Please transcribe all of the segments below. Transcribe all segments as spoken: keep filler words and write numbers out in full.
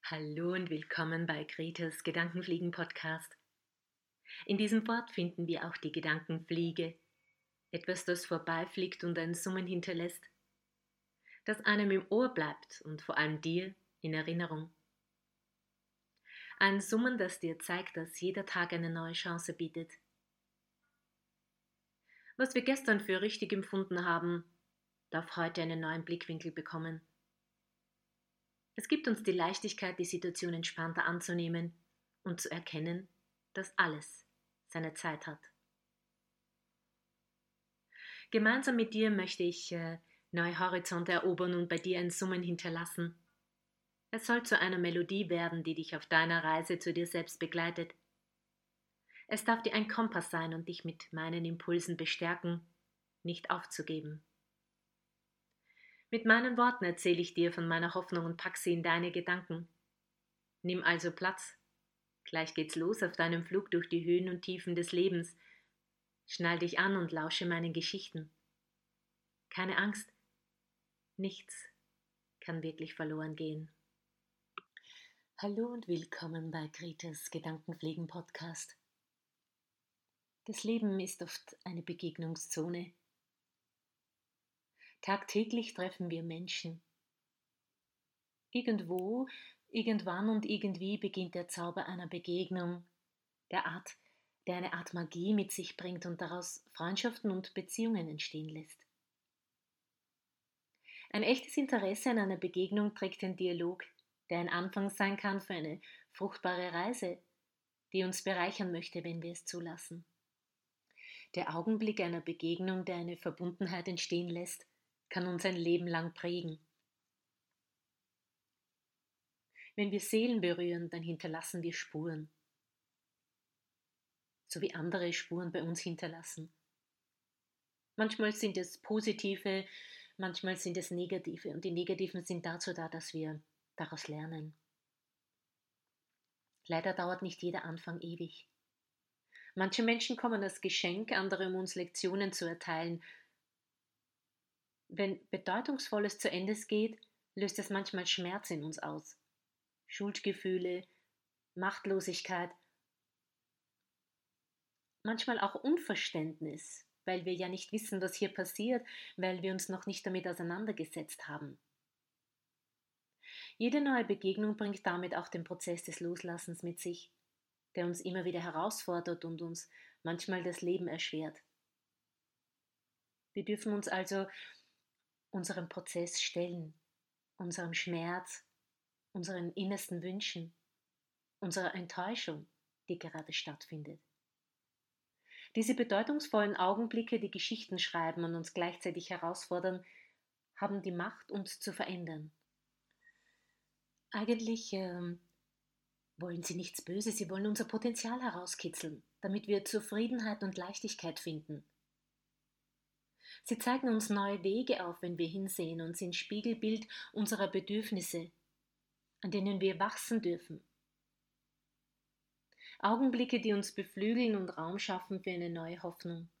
Hallo und willkommen bei Gretes Gedankenfliegen-Podcast. In diesem Wort finden wir auch die Gedankenfliege, etwas, das vorbeifliegt und ein Summen hinterlässt, das einem im Ohr bleibt und vor allem dir in Erinnerung. Ein Summen, das dir zeigt, dass jeder Tag eine neue Chance bietet. Was wir gestern für richtig empfunden haben, darf heute einen neuen Blickwinkel bekommen. Es gibt uns die Leichtigkeit, die Situation entspannter anzunehmen und zu erkennen, dass alles seine Zeit hat. Gemeinsam mit dir möchte ich äh, neue Horizonte erobern und bei dir ein Summen hinterlassen. Es soll zu einer Melodie werden, die dich auf deiner Reise zu dir selbst begleitet. Es darf dir ein Kompass sein und dich mit meinen Impulsen bestärken, nicht aufzugeben. Mit meinen Worten erzähle ich dir von meiner Hoffnung und pack sie in deine Gedanken. Nimm also Platz. Gleich geht's los auf deinem Flug durch die Höhen und Tiefen des Lebens. Schnall dich an und lausche meinen Geschichten. Keine Angst, nichts kann wirklich verloren gehen. Hallo und willkommen bei Gretes Gedankenpflegen-Podcast. Das Leben ist oft eine Begegnungszone. Tagtäglich treffen wir Menschen. Irgendwo, irgendwann und irgendwie beginnt der Zauber einer Begegnung, der Art, der eine Art Magie mit sich bringt und daraus Freundschaften und Beziehungen entstehen lässt. Ein echtes Interesse an einer Begegnung trägt den Dialog, der ein Anfang sein kann für eine fruchtbare Reise, die uns bereichern möchte, wenn wir es zulassen. Der Augenblick einer Begegnung, der eine Verbundenheit entstehen lässt, kann uns ein Leben lang prägen. Wenn wir Seelen berühren, dann hinterlassen wir Spuren, so wie andere Spuren bei uns hinterlassen. Manchmal sind es positive, manchmal sind es negative und die negativen sind dazu da, dass wir daraus lernen. Leider dauert nicht jeder Anfang ewig. Manche Menschen kommen als Geschenk, andere um uns Lektionen zu erteilen. Wenn Bedeutungsvolles zu Ende geht, löst es manchmal Schmerz in uns aus. Schuldgefühle, Machtlosigkeit, manchmal auch Unverständnis, weil wir ja nicht wissen, was hier passiert, weil wir uns noch nicht damit auseinandergesetzt haben. Jede neue Begegnung bringt damit auch den Prozess des Loslassens mit sich, der uns immer wieder herausfordert und uns manchmal das Leben erschwert. Wir dürfen uns also unserem Prozess stellen, unserem Schmerz, unseren innersten Wünschen, unserer Enttäuschung, die gerade stattfindet. Diese bedeutungsvollen Augenblicke, die Geschichten schreiben und uns gleichzeitig herausfordern, haben die Macht, uns zu verändern. Eigentlich ähm, wollen sie nichts Böses, sie wollen unser Potenzial herauskitzeln, damit wir Zufriedenheit und Leichtigkeit finden. Sie zeigen uns neue Wege auf, wenn wir hinsehen und sind Spiegelbild unserer Bedürfnisse, an denen wir wachsen dürfen. Augenblicke, die uns beflügeln und Raum schaffen für eine neue Hoffnung.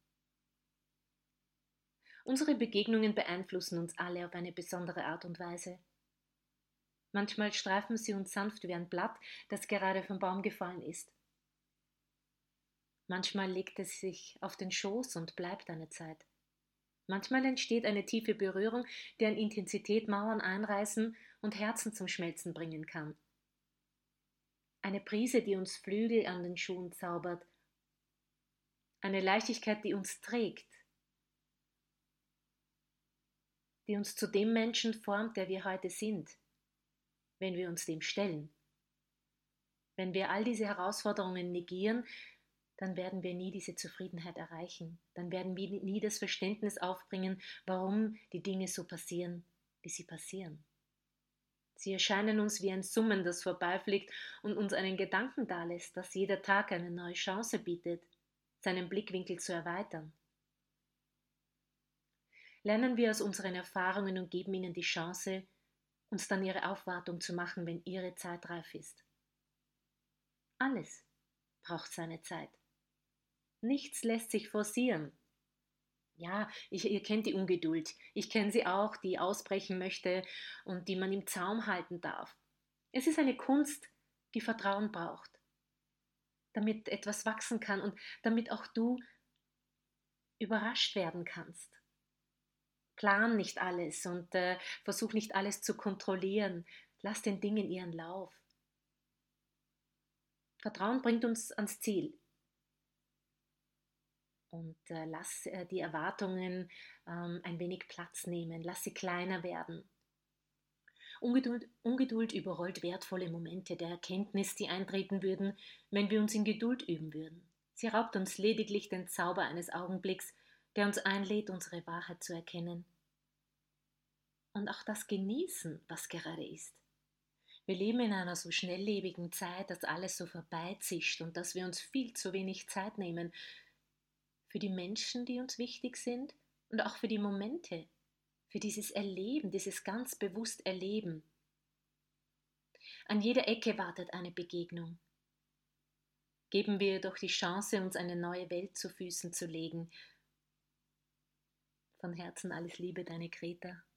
Unsere Begegnungen beeinflussen uns alle auf eine besondere Art und Weise. Manchmal streifen sie uns sanft wie ein Blatt, das gerade vom Baum gefallen ist. Manchmal legt es sich auf den Schoß und bleibt eine Zeit. Manchmal entsteht eine tiefe Berührung, die an Intensität Mauern einreißen und Herzen zum Schmelzen bringen kann. Eine Prise, die uns Flügel an den Schuhen zaubert. Eine Leichtigkeit, die uns trägt, die uns zu dem Menschen formt, der wir heute sind, wenn wir uns dem stellen. Wenn wir all diese Herausforderungen negieren, dann werden wir nie diese Zufriedenheit erreichen. Dann werden wir nie das Verständnis aufbringen, warum die Dinge so passieren, wie sie passieren. Sie erscheinen uns wie ein Summen, das vorbeifliegt und uns einen Gedanken dalässt, dass jeder Tag eine neue Chance bietet, seinen Blickwinkel zu erweitern. Lernen wir aus unseren Erfahrungen und geben ihnen die Chance, uns dann ihre Aufwartung zu machen, wenn ihre Zeit reif ist. Alles braucht seine Zeit. Nichts lässt sich forcieren. Ja, ich, ihr kennt die Ungeduld. Ich kenne sie auch, die ausbrechen möchte und die man im Zaum halten darf. Es ist eine Kunst, die Vertrauen braucht, damit etwas wachsen kann und damit auch du überrascht werden kannst. Plan nicht alles und äh, versuch nicht alles zu kontrollieren. Lass den Dingen ihren Lauf. Vertrauen bringt uns ans Ziel. Und äh, lass äh, die Erwartungen ähm, ein wenig Platz nehmen. Lass sie kleiner werden. Ungeduld, Ungeduld überrollt wertvolle Momente der Erkenntnis, die eintreten würden, wenn wir uns in Geduld üben würden. Sie raubt uns lediglich den Zauber eines Augenblicks, der uns einlädt, unsere Wahrheit zu erkennen. Und auch das Genießen, was gerade ist. Wir leben in einer so schnelllebigen Zeit, dass alles so vorbeizischt und dass wir uns viel zu wenig Zeit nehmen für die Menschen, die uns wichtig sind und auch für die Momente, für dieses Erleben, dieses ganz bewusst Erleben. An jeder Ecke wartet eine Begegnung. Geben wir doch die Chance, uns eine neue Welt zu Füßen zu legen. Von Herzen alles Liebe, deine Greta.